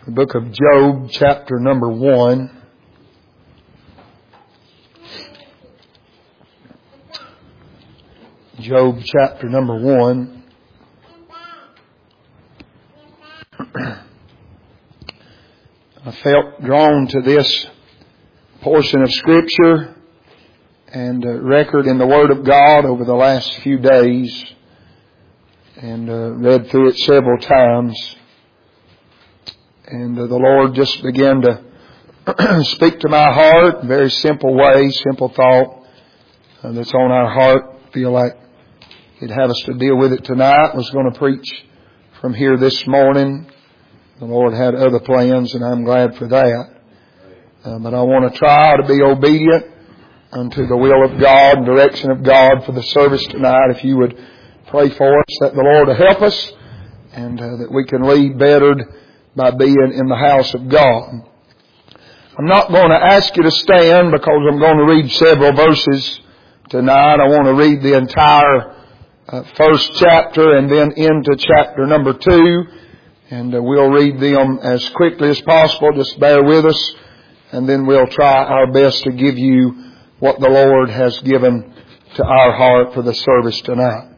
The book of Job, chapter number 1. Job, chapter number 1. I felt drawn to this portion of Scripture and record in the Word of God over the last few days, and read through it several times. And the Lord just began to speak to my heart in a very simple way, simple thought that's on our heart. I feel like He'd have us to deal with it tonight. I was going to preach from here this morning. The Lord had other plans, and I'm glad for that. But I want to try to be obedient unto the will of God and direction of God for the service tonight. If you would pray for us, that the Lord will help us, and that we can lead bettered by being in the house of God. I'm not going to ask you to stand because I'm going to read several verses tonight. I want to read the entire first chapter and then into chapter number 2. And we'll read them as quickly as possible. Just bear with us. And then we'll try our best to give you what the Lord has given to our heart for the service tonight.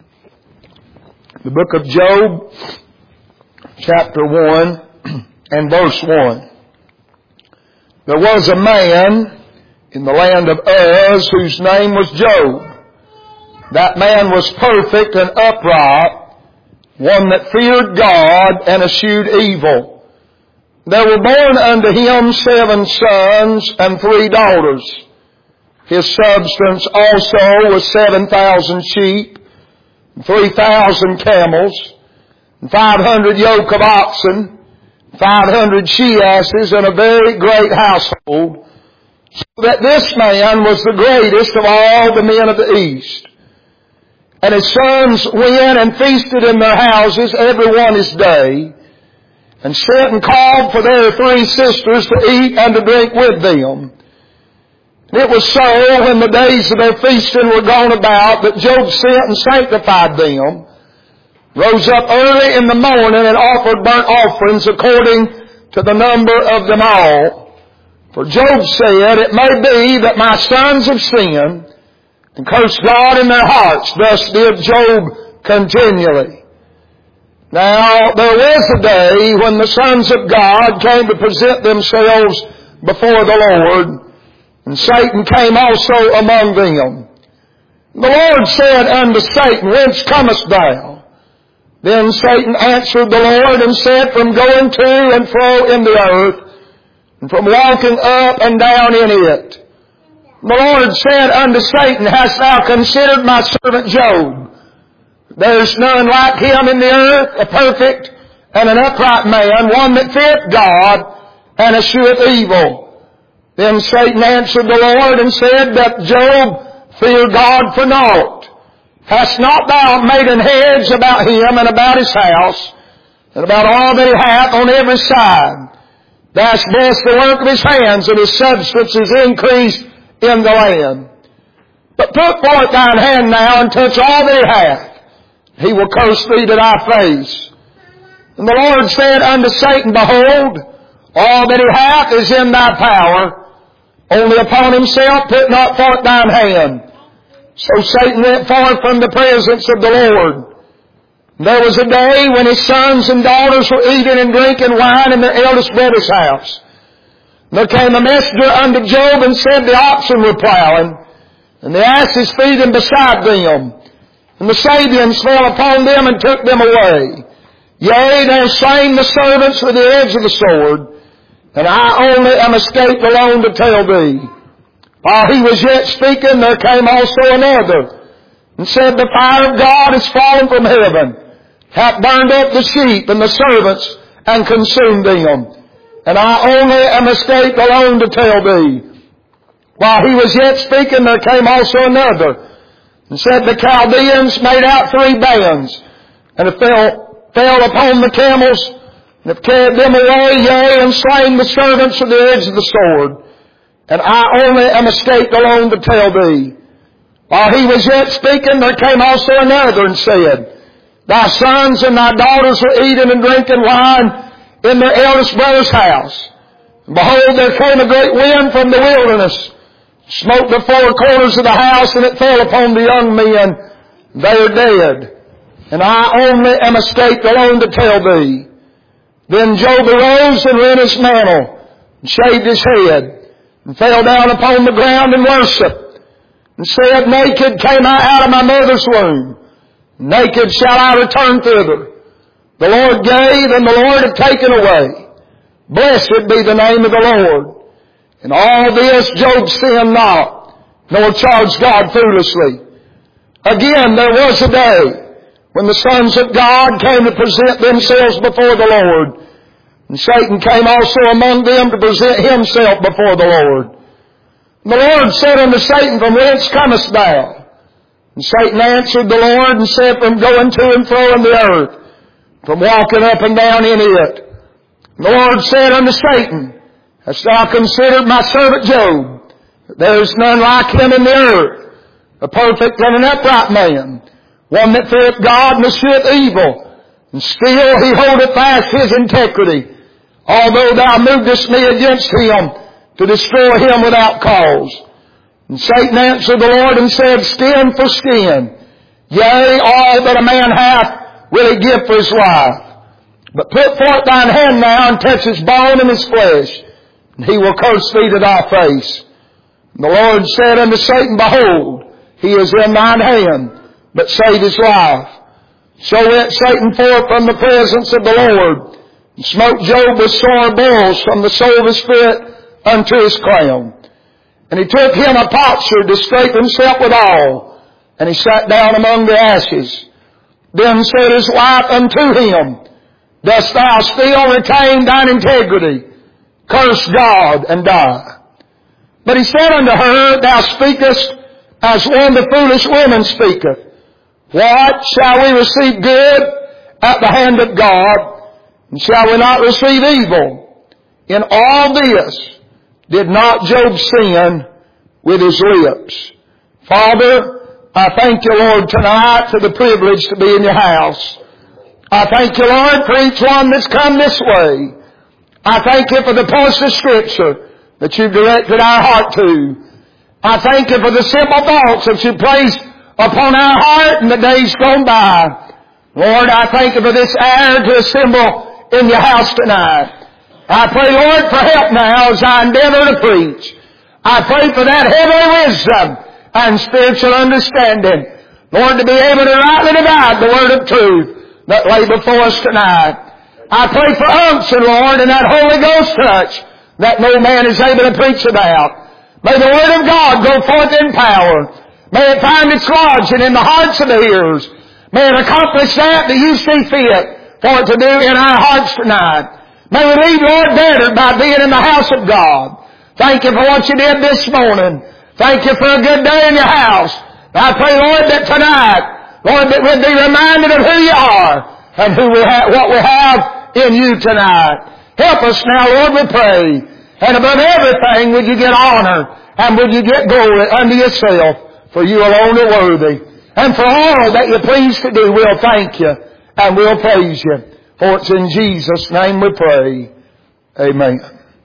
The book of Job, chapter 1 and verse 1. There was a man in the land of Uz whose name was Job. That man was perfect and upright, one that feared God and eschewed evil. There were born unto him 7 sons and 3 daughters. His substance also was 7,000 sheep, 3,000 camels, 500 yoke of oxen, 500 she-asses, and a very great household, so that this man was the greatest of all the men of the east. And his sons went and feasted in their houses, every one his day, and sent and called for their 3 sisters to eat and to drink with them. And it was so, when the days of their feasting were gone about, that Job sent and sanctified them, rose up early in the morning and offered burnt offerings according to the number of them all. For Job said, It may be that my sons have sinned and cursed God in their hearts. Thus did Job continually. Now there was a day when the sons of God came to present themselves before the Lord, and Satan came also among them. The Lord said unto Satan, Whence comest thou? Then Satan answered the Lord and said, From going to and fro in the earth, and from walking up and down in it. The Lord said unto Satan, Hast thou considered my servant Job? There is none like him in the earth, a perfect and an upright man, one that feareth God and escheweth evil. Then Satan answered the Lord and said, Doth Job fear God for naught? Hast not thou made an hedge about him and about his house, and about all that he hath on every side? Thou hast blessed the work of his hands, and his substance is increased in the land. But put forth thine hand now, and touch all that he hath. He will curse thee to thy face. And the Lord said unto Satan, Behold, all that he hath is in thy power. Only upon himself put not forth thine hand. So Satan went forth from the presence of the Lord. There was a day when his sons and daughters were eating and drinking wine in their eldest brother's house. There came a messenger unto Job and said, The oxen were plowing, and the asses feeding beside them. And the Sabians fell upon them and took them away. Yea, they have slain the servants with the edge of the sword, and I only am escaped alone to tell thee. While he was yet speaking, there came also another, and said, The fire of God is fallen from heaven, hath burned up the sheep and the servants, and consumed them. And I only am escaped alone to tell thee. While he was yet speaking, there came also another, and said, The Chaldeans made out 3 bands, and fell upon the camels, and have carried them away, yea, and slain the servants with the edge of the sword. And I only am escaped alone to tell thee. While he was yet speaking, there came also another and said, Thy sons and thy daughters were eating and drinking wine in their eldest brother's house. And behold, there came a great wind from the wilderness, smote the four corners of the house, and it fell upon the young men. They are dead, and I only am escaped alone to tell thee. Then Job arose and rent his mantle, and shaved his head, and fell down upon the ground and worshipped, and said, Naked came I out of my mother's womb, naked shall I return thither. The Lord gave, and the Lord hath taken away. Blessed be the name of the Lord. In all this Job sinned not, nor charged God foolishly. Again, there was a day when the sons of God came to present themselves before the Lord, and Satan came also among them to present himself before the Lord. And the Lord said unto Satan, From whence comest thou? And Satan answered the Lord and said, From going to and fro in the earth, from walking up and down in it. And the Lord said unto Satan, Hast thou considered my servant Job? There is none like him in the earth, a perfect and an upright man, one that feareth God and escheweth evil, and still he holdeth fast his integrity, although thou movest me against him to destroy him without cause. And Satan answered the Lord and said, Skin for skin, yea, all that a man hath will he give for his life. But put forth thine hand now and touch his bone and his flesh, and he will curse thee to thy face. And the Lord said unto Satan, Behold, he is in thine hand, but save his life. So went Satan forth from the presence of the Lord, and smote Job with sore boils from the sole of his foot unto his crown. And he took him a potsherd to scrape himself withal, and he sat down among the ashes. Then said his wife unto him, Dost thou still retain thine integrity? Curse God and die. But he said unto her, Thou speakest as one the foolish woman speaketh. What? Shall we receive good at the hand of God, and shall we not receive evil? In all this did not Job sin with his lips. Father, I thank you, Lord, tonight for the privilege to be in your house. I thank you, Lord, for each one that's come this way. I thank you for the portion of Scripture that you've directed our heart to. I thank you for the simple thoughts that you placed upon our heart in the days gone by. Lord, I thank you for this hour to assemble in your house tonight. I pray, Lord, for help now as I endeavor to preach. I pray for that heavenly wisdom and spiritual understanding. Lord, to be able to rightly divide the word of truth that lay before us tonight. I pray for unction, Lord, and that Holy Ghost touch that no man is able to preach about. May the word of God go forth in power. May it find its lodging in the hearts of the hearers. May it accomplish that you see fit for it to do in our hearts tonight. May we leave, Lord, better by being in the house of God. Thank you for what you did this morning. Thank you for a good day in your house. I pray, Lord, that tonight, Lord, that we'll be reminded of who you are and what we have in you tonight. Help us now, Lord, we pray. And above everything, would you get honor and would you get glory unto yourself, for you alone are worthy. And for all that you're pleased to do, we'll thank you and we'll praise you. For it's in Jesus' name we pray. Amen.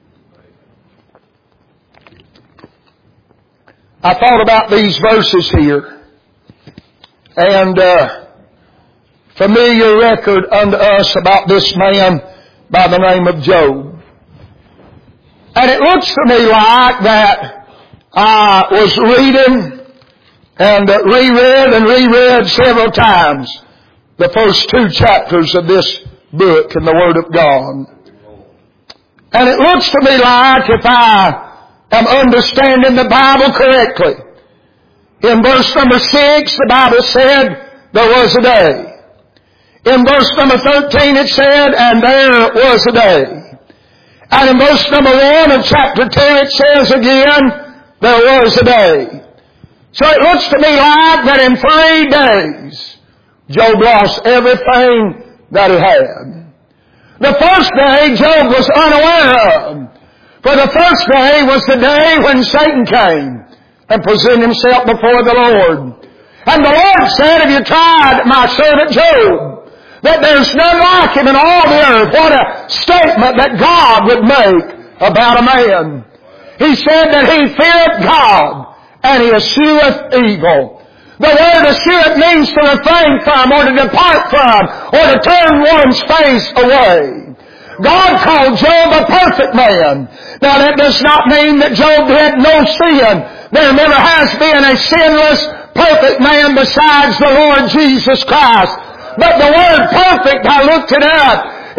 I thought about these verses here, and familiar record unto us about this man by the name of Job. And it looks to me like that I was reading and reread several times the first 2 chapters of this book in the Word of God. And it looks to me like, if I am understanding the Bible correctly, in verse number 6, the Bible said, there was a day. In verse number 13 it said, and there was a day. And in verse number 1 of chapter 2 it says again, there was a day. So it looks to me like that in 3 days, Job lost everything that he had. The first day Job was unaware of. For the first day was the day when Satan came and presented himself before the Lord. And the Lord said, have you tried my servant Job? that there's none like Him in all the earth. What a statement that God would make about a man. He said that he feareth God, and he escheweth evil. The word escheweth means to refrain from, or to depart from, or to turn one's face away. God called Job a perfect man. Now that does not mean that Job had no sin. There never has been a sinless, perfect man besides the Lord Jesus Christ. But the word perfect, I looked it up,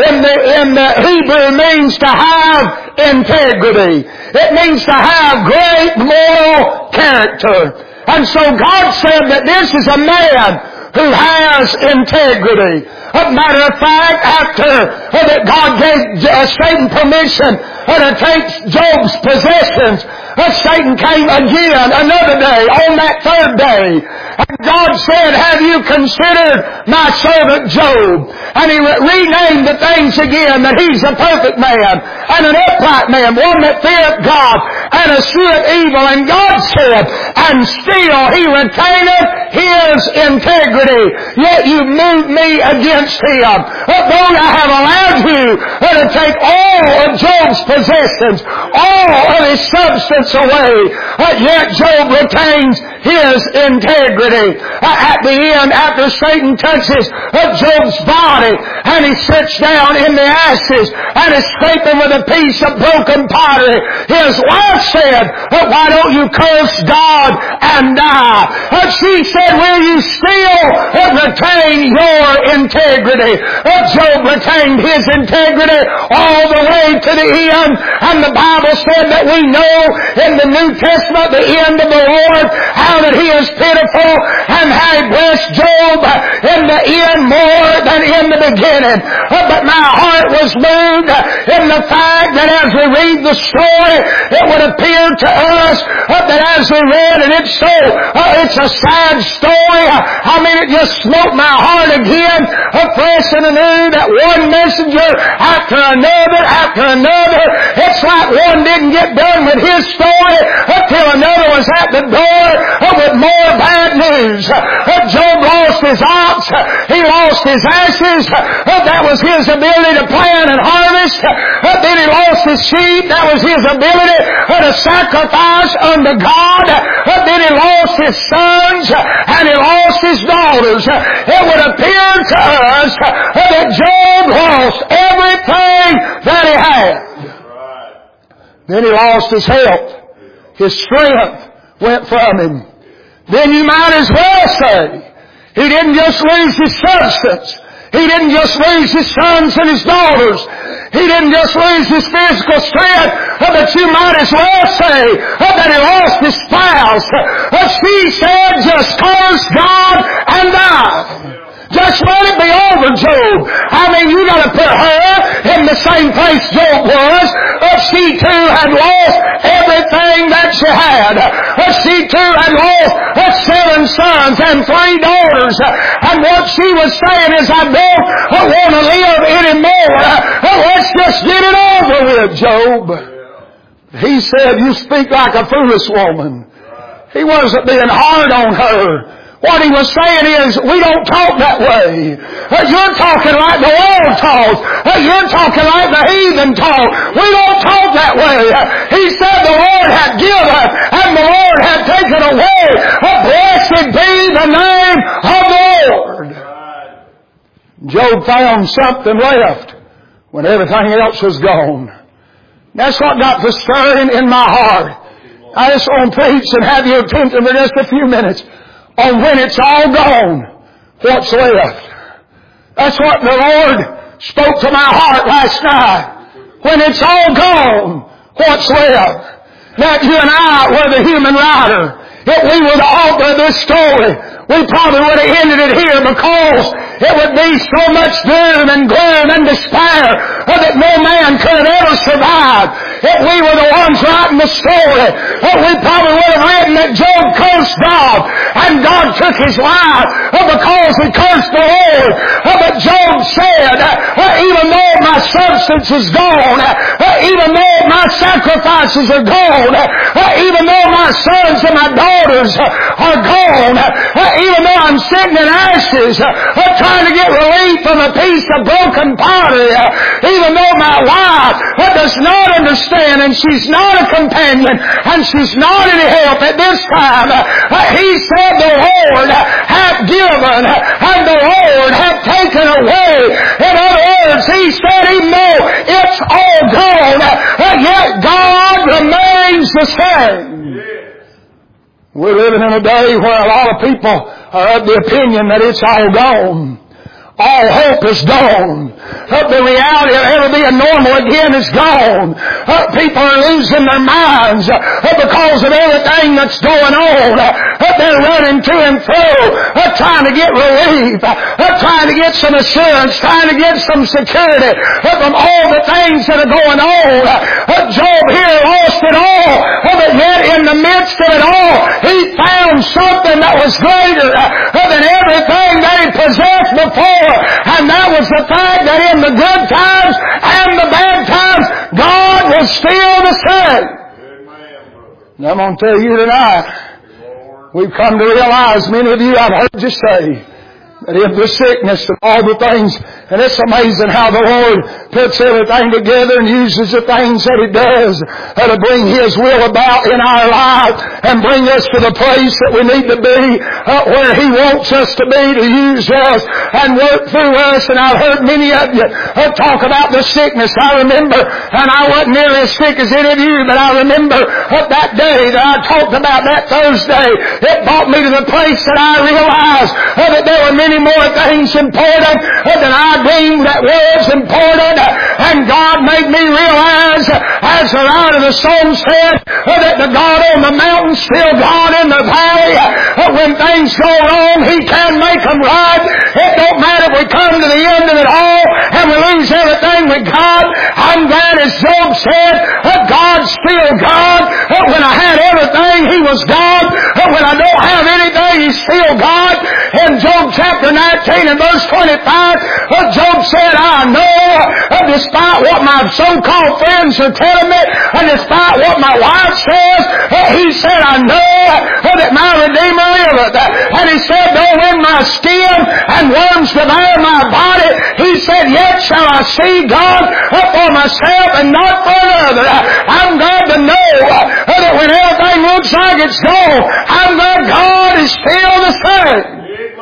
in the Hebrew means to have integrity. It means to have great moral character. And so God said that this is a man who has integrity. As a matter of fact, after that God gave Satan permission to take Job's possessions, Satan came again another day, on that third day. And God said, have you considered my servant Job? And He renamed the things again, that he's a perfect man, and an upright man, one that feareth God, and escheweth evil. And God said, and still He retaineth His integrity, yet you moved me against him. Though I have allowed you to take all of Job's possessions, all of his substance away, yet Job retains his integrity. At the end, after Satan touches Job's body, and he sits down in the ashes, and is scraping with a piece of broken pottery, his wife said, why don't you curse God and die? She said, will you still retain your integrity? Job retained his integrity all the way to the end. And the Bible said that we know in the New Testament the end of the Lord, how that He is pitiful, and how He blessed Job in the end more than in the beginning. But my heart was moved in the fact that as we read the story, it would appear to us that as we read, and it's so, it's a sad story. I mean, it just smote my heart again, fresh and anew, that one messenger after another, it's like one didn't get done with his story until another was at the door with more bad news. Job lost his ox, he lost his ashes, that was his ability to plant and harvest. Then he lost his sheep, that was his ability to sacrifice unto God. Then he lost his sons, and he lost his daughters. It would appear to us that Job lost everything that he had. Then he lost his health. His strength went from him. Then you might as well say, he didn't just lose his substance. He didn't just lose his sons and his daughters. He didn't just lose his physical strength, but you might as well say that he lost his spouse. She said, just curse God and die. Just let it be over, Job. I mean, you got to put her in the same place Job was. She too had lost everything that she had. She too had lost 7 sons and 3 daughters. And what she was saying is, I don't want to live anymore. Let's just get it over with, Job. He said, you speak like a foolish woman. He wasn't being hard on her. What he was saying is, we don't talk that way. You're talking like the world talks. You're talking like the heathen talk. We don't talk that way. He said the Lord had given and the Lord had taken away. Blessed be the name of the Lord. Job found something left when everything else was gone. That's what got to stirring in my heart. I just want to preach and have your attention for just a few minutes on when it's all gone, what's left. That's what the Lord spoke to my heart last night. When it's all gone, what's left? Now you and I were the human writer. If we were the author of this story, we probably would have ended it here, because it would be so much doom and gloom and despair that no man could ever survive. If we were the ones writing the story, we probably would have written that Job cursed God, and God took his life because he cursed the Lord. But Job said, even though my substance is gone, even though my sacrifices are gone, even though my sons and my daughters are gone, even though I'm sitting in ashes, trying to get relief from a piece of broken pottery, even though my wife does not understand, and she's not a companion, and she's not any help at this time, He said, the Lord hath given, and the Lord hath taken away. In other words, He said, even though it's all gone, yet God remains the same. We're living in a day where a lot of people are of the opinion that it's all gone. All hope is gone. The reality of ever being normal again is gone. People are losing their minds because of everything that's going on. They're running to and fro, trying to get relief, trying to get some assurance, trying to get some security from all the things that are going on. Job here lost it all, but yet in the midst of it all, he found something that was greater than everything that he possessed before. And that was the fact that in the good times and the bad times, God was still the same. And I'm going to tell you tonight, we've come to realize, many of you I've heard you say, that in the sickness of all the things, and it's amazing how the Lord puts everything together and uses the things that He does to bring His will about in our life and bring us to the place that we need to be, where He wants us to be, to use us and work through us. And I've heard many of you talk about the sickness. I remember, and I wasn't nearly as sick as any of you, but I remember that day that I talked about, that Thursday. It brought me to the place that I realized that there were many more things important than I deemed that was important. And God made me realize, as the writer of the song said, that the God on the mountain still God in the valley. When things go wrong, He can make them right. It don't matter if we come to the end of it all and we lose everything we got. I'm glad, as Job said, God's still God. When I had everything, He was God. When I don't have anything, He's still God. In Job chapter 19 and verse 25, Job said, I know, despite what my so-called friends are telling me, and despite what my wife says, he said, I know that my Redeemer liveth. And he said, though in my skin and worms devour my body, he said, yet shall I see God for myself and not for another. I'm glad to know that when everything looks like it's gone, I'm glad God is still the same.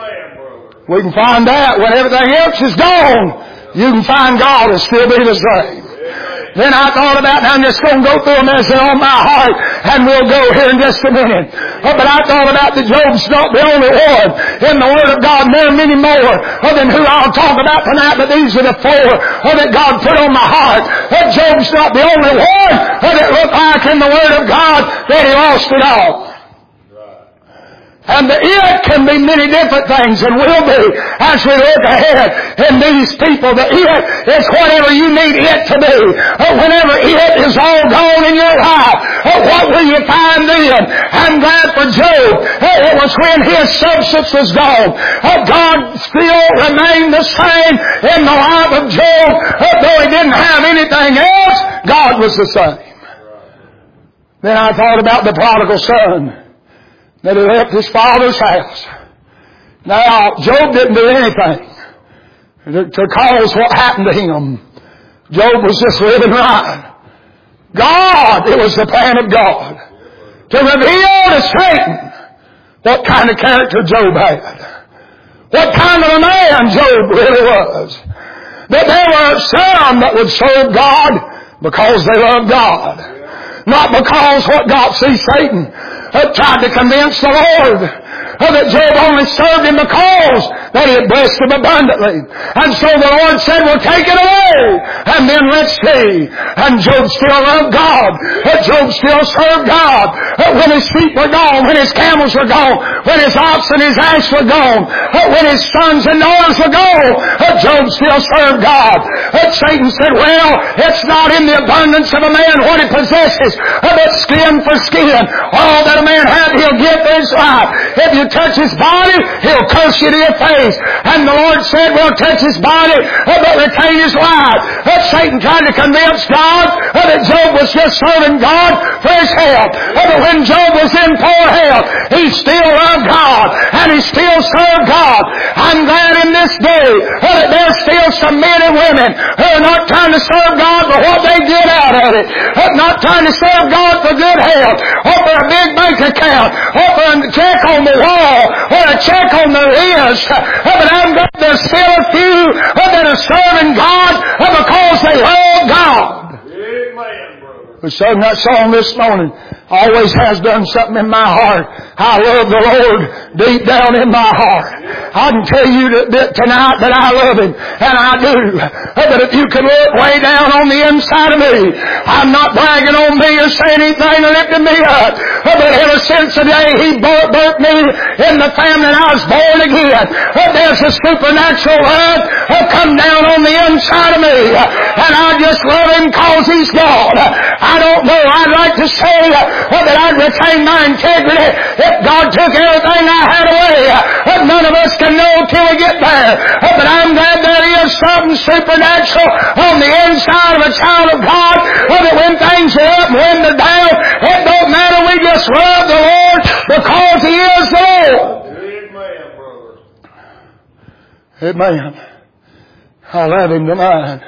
We can find out when everything else is gone, you can find God will still be the same. Then I thought about, now I'm just going to go through them as they're on my heart, and we'll go here in just a minute. But I thought about that Job's not the only one in the Word of God. There are many more than who I'll talk about tonight, but these are the four that God put on my heart. Job's not the only one that looked like in the Word of God that he lost it all. And the it can be many different things, and will be as we look ahead in these people. The it is whatever you need it to be. Whenever it is all gone in your life, what will you find then? I'm glad for Job. It was when his substance was gone. God still remained the same in the life of Job. Though he didn't have anything else, God was the same. Then I thought about the prodigal son that he left his father's house. Now, Job didn't do anything to cause what happened to him. Job was just living right. God, it was the plan of God to reveal to Satan what kind of character Job had. What kind of a man Job really was. That there were some that would serve God because they loved God. Not because what God sees Satan tried to convince the Lord that Job only served Him because that He had blessed him abundantly. And so the Lord said, well, take it away, and then let's see. And Job still loved God. Job still served God. When his sheep were gone, when his camels were gone, when his ox and his ass were gone, when his sons and daughters were gone, Job still served God. Satan said, well, it's not in the abundance of a man what he possesses, but skin for skin. All that a man had, he'll give for his life. If you touch his body, he'll curse you to your face. And the Lord said, well, touch his body, but retain his life. Satan tried to convince God that Job was just serving God for his help. But when Job was in poor health, he still loved God and he still served God. I'm glad in this day that there's still some men and women who are not trying to serve God for what they get out of it, not trying to serve God for good health, or for a big bank account, or for a check on the wall, or a check on the wrist. But I'm glad there's still a few that are serving God because they love God. We sung that song this morning. Always has done something in my heart. I love the Lord deep down in my heart. I can tell you that tonight that I love Him, and I do. But if you can look way down on the inside of me, I'm not bragging on me or saying anything or lifting me up. But ever since the day He birthed me in the family and I was born again, there's a supernatural love come down on the inside of me. And I just love Him because He's God. I don't know. I'd like to say that I'd retain my integrity if God took everything I had away. None of us can know till we get there. But I'm glad there is something supernatural on the inside of a child of God. That when things are up and when they're down, it don't matter. We just love the Lord because He is the Lord. Amen, brother. Amen. I love Him tonight.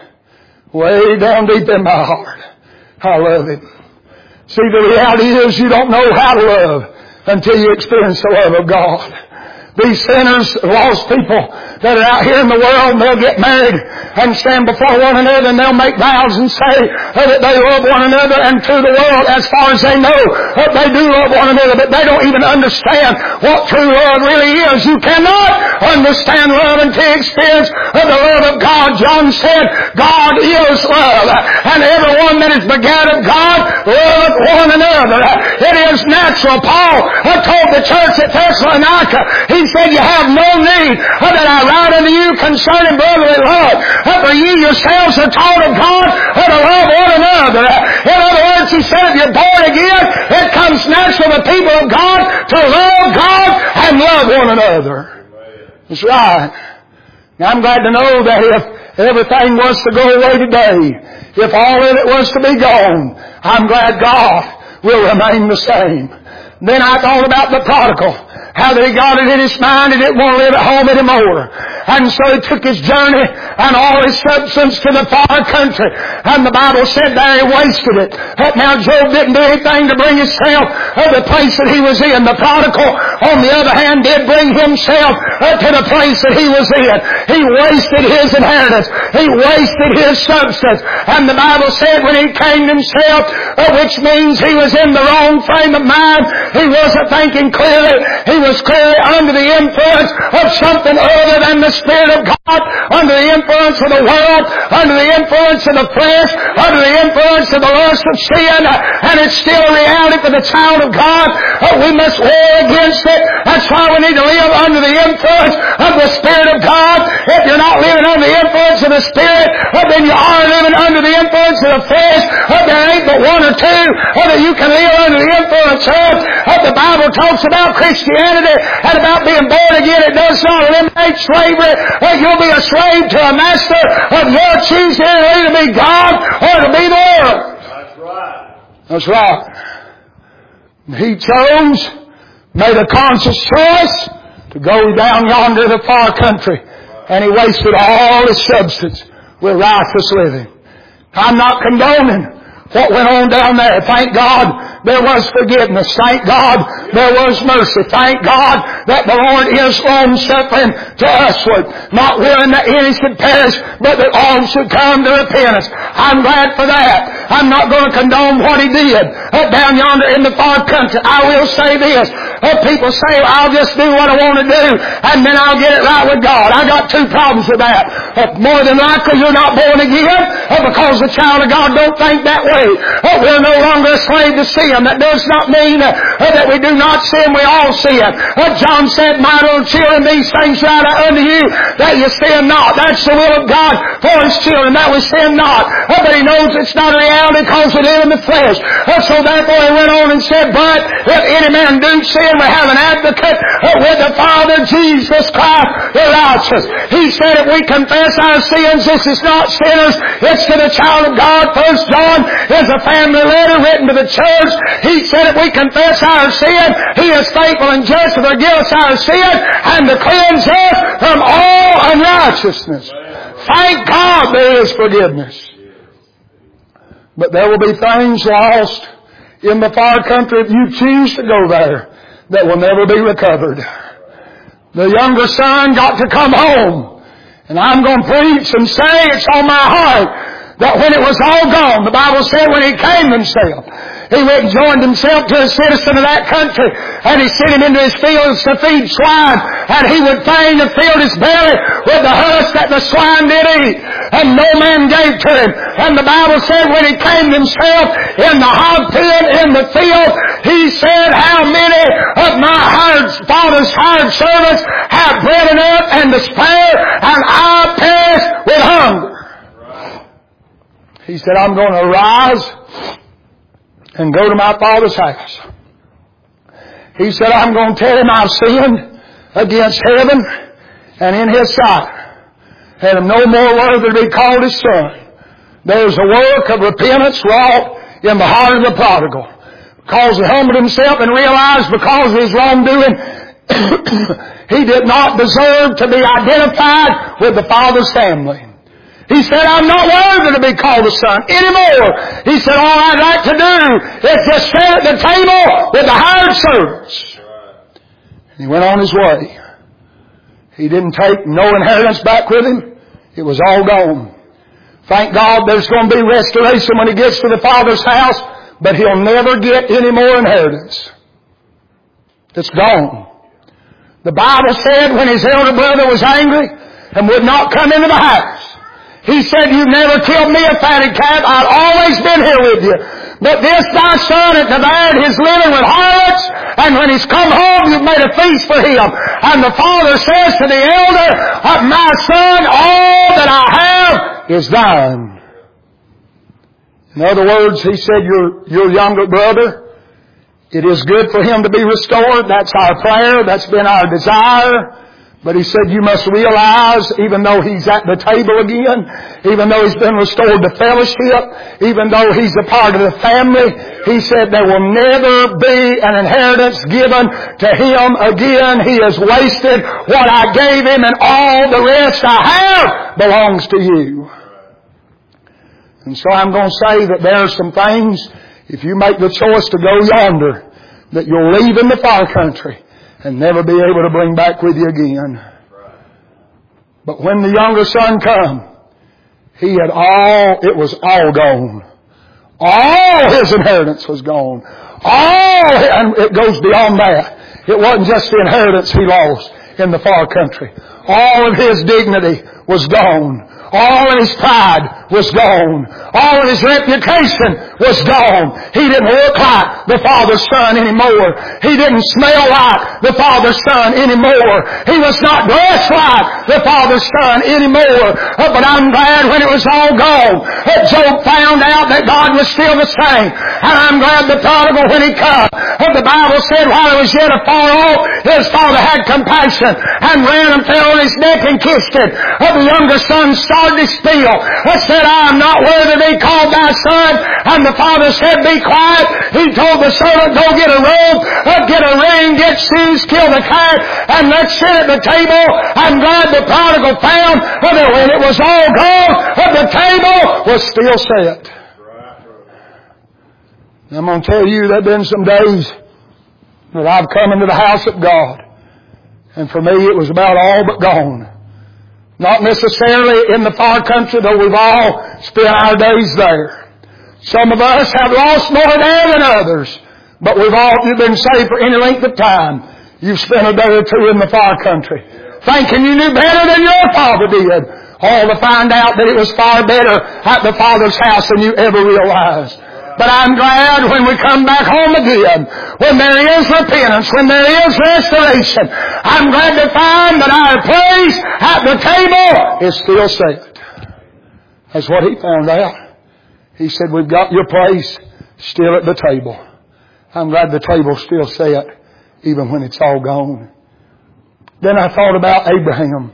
Way down deep in my heart. I love Him. See, the reality is you don't know how to love until you experience the love of God. These sinners, lost people that are out here in the world, and they'll get married and stand before one another and they'll make vows and say that they love one another, and to the world, as far as they know, they do love one another, but they don't even understand what true love really is. You cannot understand love until you experience the love of God. John said, God is love, and everyone that is begat of God loveth one another. It is natural. Paul told the church at Thessalonica, he said, you have no need that I write unto you concerning brotherly love, for ye yourselves are taught of God to love one another. In other words, he said, if you're born again, it comes natural to the people of God to love God and love one another. That's right. Now I'm glad to know that if everything was to go away today, if all of it was to be gone, I'm glad God will remain the same. Then I thought about the prodigal, how that he got it in his mind he didn't want to live at home anymore. And so he took his journey and all his substance to the far country. And the Bible said there he wasted it. But now Job didn't do anything to bring himself to the place that he was in. The prodigal, on the other hand, did bring himself to the place that he was in. He wasted his inheritance. He wasted his substance. And the Bible said when he came to himself, which means he was in the wrong frame of mind, he wasn't thinking clearly. He was clearly under the influence of something other than the Spirit of God, under the influence of the world, under the influence of the flesh, under the influence of the lust of sin, and it's still a reality for the child of God. We must war against it. That's why we need to live under the influence of the Spirit of God. If you're not living under the influence of the Spirit, then you are living under the influence of the flesh. There ain't but one or two that you can live under the influence of. The Bible talks about Christianity and about being born again. It does not eliminate slavery. You'll be a slave to a master of your choosing, either to be God or to be the world. That's right. That's right. He chose, made a conscious choice to go down yonder to the far country, and he wasted all his substance with riotous living. I'm not condoning what went on down there. Thank God there was forgiveness. Thank God there was mercy. Thank God that the Lord is long-suffering to usward, not willing that any should perish, but that all should come to repentance. I'm glad for that. I'm not going to condone what he did down yonder in the far country. I will say this. People say, I'll just do what I want to do, and then I'll get it right with God. I got two problems with that. More than likely, you're not born again because the child of God don't think that way. We're no longer a slave to sin. That does not mean that we do not sin, we all sin. John said, my little children, these things write unto you, that you sin not. That's the will of God for His children, that we sin not. But He knows it's not a reality because we live in the flesh. So therefore He went on and said, but if any man do sin, we have an advocate with the Father, Jesus Christ, the righteous. He said if we confess our sins, this is not sinners, it's to the child of God. 1 John is a family letter written to the church. He said if we confess our sin, He is faithful and just to forgive us our sin and to cleanse us from all unrighteousness. Thank God there is forgiveness. But there will be things lost in the far country if you choose to go there that will never be recovered. The younger son got to come home. And I'm going to preach and say it's on my heart that when it was all gone, the Bible said when he came himself, he went and joined himself to a citizen of that country, and he sent him into his fields to feed swine, and he would fain have filled his belly with the husk that the swine did eat, and no man gave to him. And the Bible said when he came himself in the hog pen in the field, he said, how many of my father's hired servants have bread enough and to spare, and I perish with hunger? He said, I'm going to arise and go to my father's house. He said, I'm going to tell him I've sinned against heaven and in His sight, and am no more worthy to be called His son. There's a work of repentance wrought in the heart of the prodigal, because he humbled himself and realized because of his wrongdoing he did not deserve to be identified with the Father's family. He said, I'm not worthy to be called a son anymore. He said, all I'd like to do is just sit at the table with the hired servants. And he went on his way. He didn't take no inheritance back with him. It was all gone. Thank God there's going to be restoration when he gets to the Father's house, but he'll never get any more inheritance. It's gone. The Bible said when his elder brother was angry and would not come into the house, he said, you've never killed me a fatted calf. I've always been here with you. But this thy son hath devoured his living with harlots, and when he's come home, you've made a feast for him. And the father says to the elder, my son, all that I have is thine. In other words, he said, your younger brother, it is good for him to be restored. That's our prayer. That's been our desire. But he said, you must realize, even though he's at the table again, even though he's been restored to fellowship, even though he's a part of the family, he said there will never be an inheritance given to him again. He has wasted what I gave him, and all the rest I have belongs to you. And so I'm going to say that there are some things, if you make the choice to go yonder, that you'll leave in the far country and never be able to bring back with you again. But when the younger son come, it was all gone. All his inheritance was gone. And it goes beyond that. It wasn't just the inheritance he lost in the far country. All of his dignity was gone. All of his pride was gone. All of his reputation was gone. He didn't look like the Father's son anymore. He didn't smell like the Father's son anymore. He was not dressed like the Father's son anymore. But I'm glad when it was all gone, Job found out that God was still the same. And I'm glad the prodigal, when he come, the Bible said while he was yet afar off, his father had compassion and ran and fell on his neck and kissed it. The younger son started to spill. Said, I am not worthy to be called thy son. And the father said, be quiet. He told the servant, go get a robe, get a ring, get shoes, kill the cat, and let's sit at the table. I'm glad the prodigal found that when it was all gone, the table was still set. I'm going to tell you, there have been some days that I've come into the house of God, and for me it was about all but gone. Not necessarily in the far country, though we've all spent our days there. Some of us have lost more there than others, but you've been saved for any length of time. You've spent a day or two in the far country, thinking you knew better than your father did, all to find out that it was far better at the Father's house than you ever realized. But I'm glad when we come back home again, when there is repentance, when there is restoration, I'm glad to find that our place at the table is still set. That's what he found out. He said, we've got your place still at the table. I'm glad the table's still set, even when it's all gone. Then I thought about Abraham.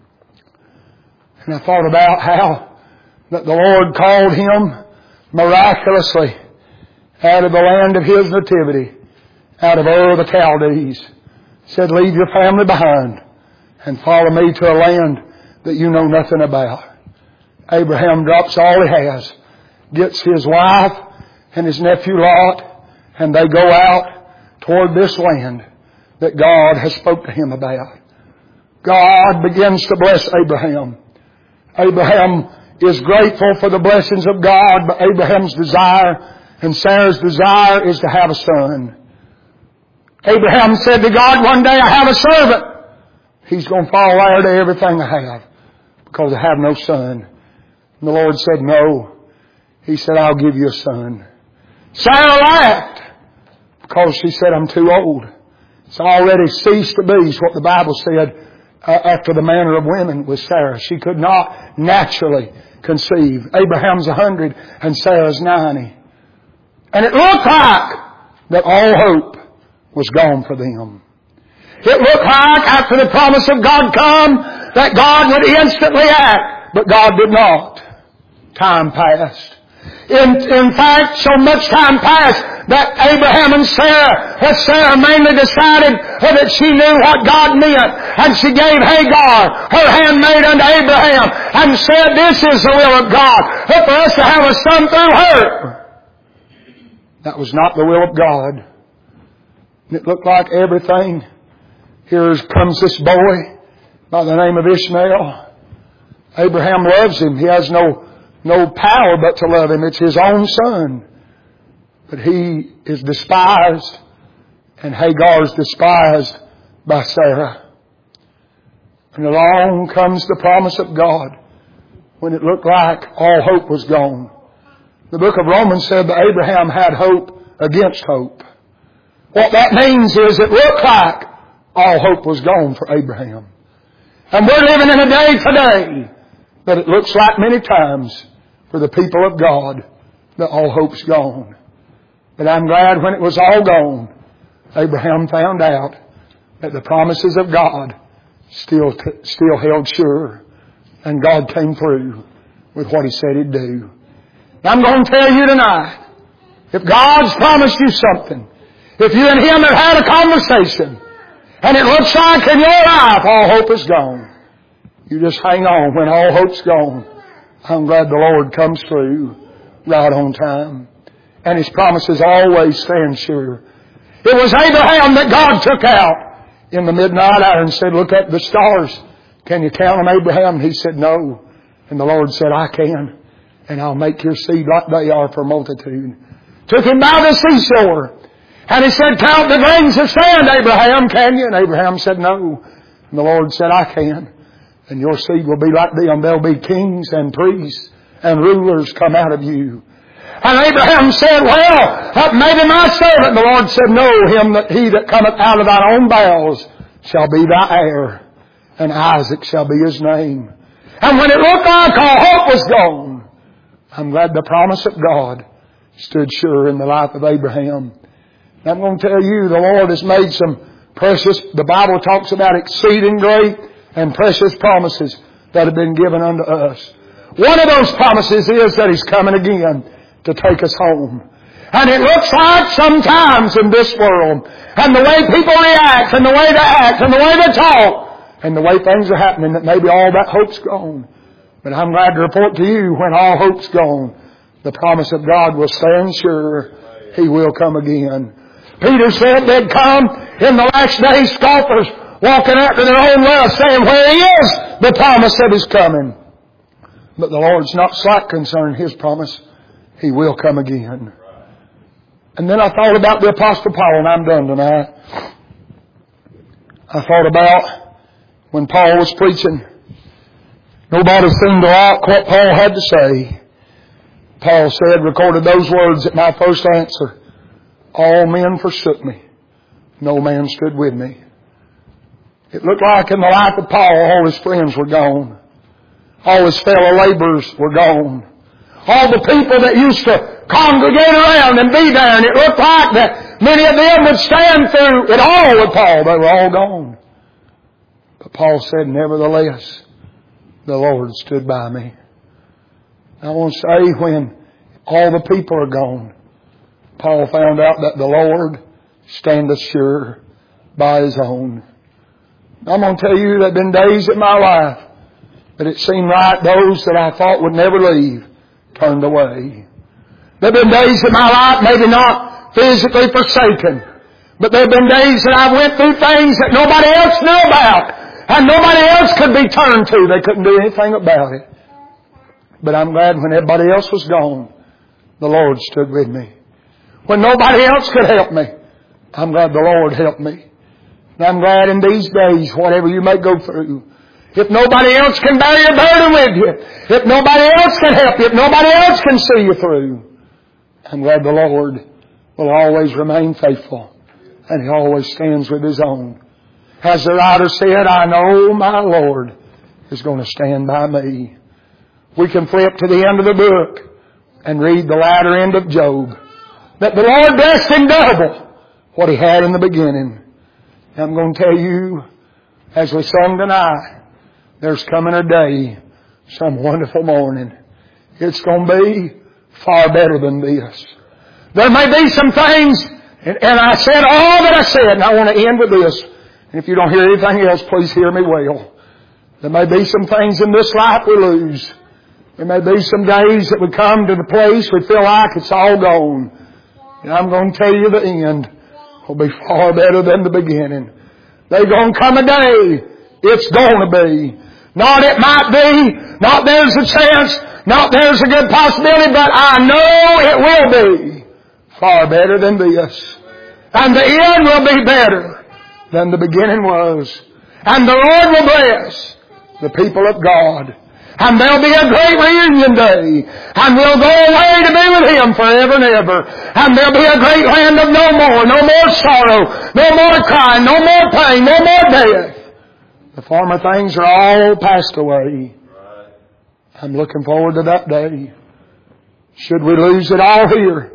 And I thought about how that the Lord called him miraculously out of the land of his nativity, out of Ur of the Chaldees. Said, leave your family behind and follow me to a land that you know nothing about. Abraham drops all he has, gets his wife and his nephew Lot, and they go out toward this land that God has spoke to him about. God begins to bless Abraham. Abraham is grateful for the blessings of God, but Abraham's desire and Sarah's desire is to have a son. Abraham said to God, one day I have a servant. He's going to fall heir to everything I have because I have no son. And the Lord said, no. He said, I'll give you a son. Sarah laughed because she said, I'm too old. It's already ceased to be, is what the Bible said after the manner of women with Sarah. She could not naturally conceive. Abraham's 100 and Sarah's 90. And it looked like that all hope was gone for them. It looked like after the promise of God come that God would instantly act, but God did not. Time passed. In fact, so much time passed that Abraham and Sarah mainly decided that she knew what God meant. And she gave Hagar, her handmaid, unto Abraham and said, this is the will of God, for us to have a son through her. That was not the will of God. It looked like everything. Here comes this boy by the name of Ishmael. Abraham loves him. He has no power but to love him. It's his own son. But he is despised, and Hagar is despised by Sarah. And along comes the promise of God when it looked like all hope was gone. The book of Romans said that Abraham had hope against hope. What that means is it looked like all hope was gone for Abraham. And we're living in a day today that it looks like many times for the people of God that all hope's gone. But I'm glad when it was all gone, Abraham found out that the promises of God still held sure. And God came through with what He said He'd do. I'm going to tell you tonight, if God's promised you something, if you and Him have had a conversation, and it looks like in your life all hope is gone, you just hang on when all hope's gone. I'm glad the Lord comes through right on time. And His promises always stand sure. It was Abraham that God took out in the midnight hour and said, look at the stars. Can you count them, Abraham? And he said, no. And the Lord said, I can. And I'll make your seed like they are for multitude. Took him by the seashore. And He said, count the grains of sand, Abraham, can you? And Abraham said, no. And the Lord said, I can. And your seed will be like them. There'll be kings and priests and rulers come out of you. And Abraham said, well, maybe my servant. And the Lord said, no, he that cometh out of thine own bowels shall be thy heir. And Isaac shall be his name. And when it looked like all hope was gone, I'm glad the promise of God stood sure in the life of Abraham. And I'm going to tell you, the Lord has made some precious, the Bible talks about exceeding great and precious promises that have been given unto us. One of those promises is that He's coming again to take us home. And it looks like sometimes in this world, and the way people react, and the way they act, and the way they talk, and the way things are happening, that maybe all that hope's gone. But I'm glad to report to you, when all hope's gone, the promise of God will stand sure. He will come again. Peter said they'd come in the last days, scoffers walking after their own lust, saying, where is the promise of His coming? But the Lord's not slack concerning His promise. He will come again. And then I thought about the Apostle Paul, and I'm done tonight. I thought about when Paul was preaching. Nobody seemed to like what Paul had to say. Paul said, recorded those words at my first answer. All men forsook me. No man stood with me. It looked like in the life of Paul, all his friends were gone. All his fellow laborers were gone. All the people that used to congregate around and be there, and it looked like that many of them would stand through it all with Paul. They were all gone. But Paul said, nevertheless, the Lord stood by me. I want to say, when all the people are gone, Paul found out that the Lord standeth sure by His own. I'm going to tell you, there have been days in my life that it seemed like those that I thought would never leave turned away. There have been days in my life, maybe not physically forsaken, but there have been days that I went through things that nobody else knew about, and nobody else could be turned to. They couldn't do anything about it. But I'm glad when everybody else was gone, the Lord stood with me. When nobody else could help me, I'm glad the Lord helped me. And I'm glad in these days, whatever you may go through, if nobody else can bear your burden with you, if nobody else can help you, if nobody else can see you through, I'm glad the Lord will always remain faithful, and He always stands with His own. As the writer said, I know my Lord is going to stand by me. We can flip to the end of the book and read the latter end of Job, that the Lord blessed him double what he had in the beginning. I'm going to tell you, as we sung tonight, there's coming a day, some wonderful morning. It's going to be far better than this. There may be some things, and I said all that I said, and I want to end with this. And if you don't hear anything else, please hear me well. There may be some things in this life we lose. There may be some days that we come to the place we feel like it's all gone. And I'm going to tell you the end will be far better than the beginning. There's going to come a day, it's going to be. Not it might be, not there's a chance, not there's a good possibility, but I know it will be far better than this. And the end will be better than the beginning was. And the Lord will bless the people of God. And there'll be a great reunion day. And we'll go away to be with Him forever and ever. And there'll be a great land of no more sorrow, no more crying, no more pain, no more death. The former things are all passed away. I'm looking forward to that day. Should we lose it all here,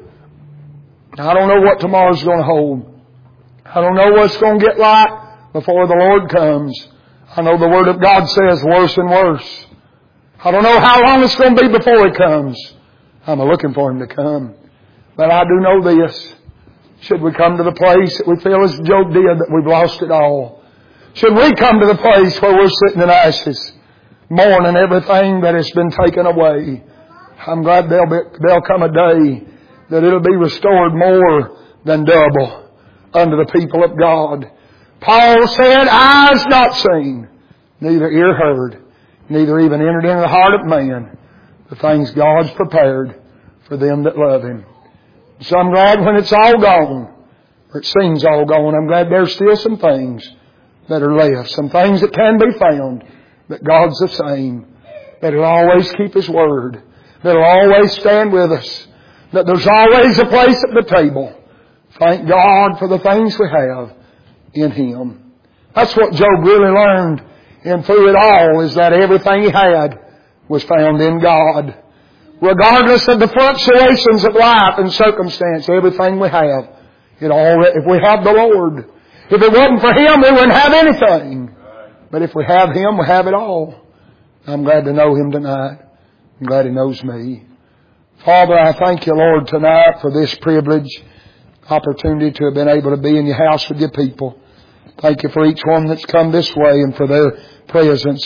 I don't know what tomorrow's going to hold. I don't know what it's going to get like before the Lord comes. I know the Word of God says worse and worse. I don't know how long it's going to be before He comes. I'm looking for Him to come. But I do know this. Should we come to the place that we feel as Job did, that we've lost it all? Should we come to the place where we're sitting in ashes, mourning everything that has been taken away? I'm glad there'll come a day that it'll be restored more than double unto the people of God. Paul said, eyes not seen, neither ear heard, neither even entered into the heart of man, the things God's prepared for them that love Him. So I'm glad when it's all gone, or it seems all gone, I'm glad there's still some things that are left, some things that can be found, that God's the same, that He'll always keep His word, that He'll always stand with us, that there's always a place at the table. Thank God for the things we have in Him. That's what Job really learned. And through it all is that everything he had was found in God. Regardless of the fluctuations of life and circumstance, everything we have, if we have the Lord. If it wasn't for Him, we wouldn't have anything. But if we have Him, we have it all. I'm glad to know Him tonight. I'm glad He knows me. Father, I thank You, Lord, tonight for this privilege, opportunity to have been able to be in Your house with Your people. Thank You for each one that's come this way and for their presence.